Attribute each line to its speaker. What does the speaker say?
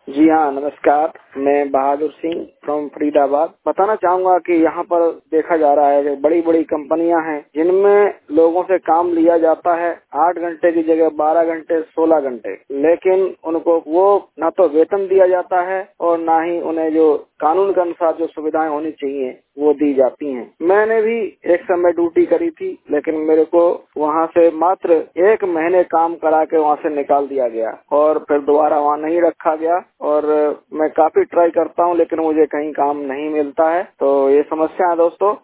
Speaker 1: जी हाँ, नमस्कार। मैं बहादुर सिंह फ्रॉम फरीदाबाद बताना चाहूंगा कि यहाँ पर देखा जा रहा है कि बड़ी बड़ी कंपनियां हैं जिनमें लोगों से काम लिया जाता है 8 घंटे की जगह 12 घंटे 16 घंटे, लेकिन उनको वो न तो वेतन दिया जाता है और न ही उन्हें जो कानून के अनुसार जो सुविधाएं होनी चाहिए वो दी जाती हैं। मैंने भी एक समय ड्यूटी करी थी, लेकिन मेरे को वहाँ से मात्र 1 महीने काम करा के वहाँ से निकाल दिया गया और फिर दोबारा वहाँ नहीं रखा गया। और मैं काफी ट्राई करता हूँ लेकिन मुझे कहीं काम नहीं मिलता है। तो ये समस्या है दोस्तों।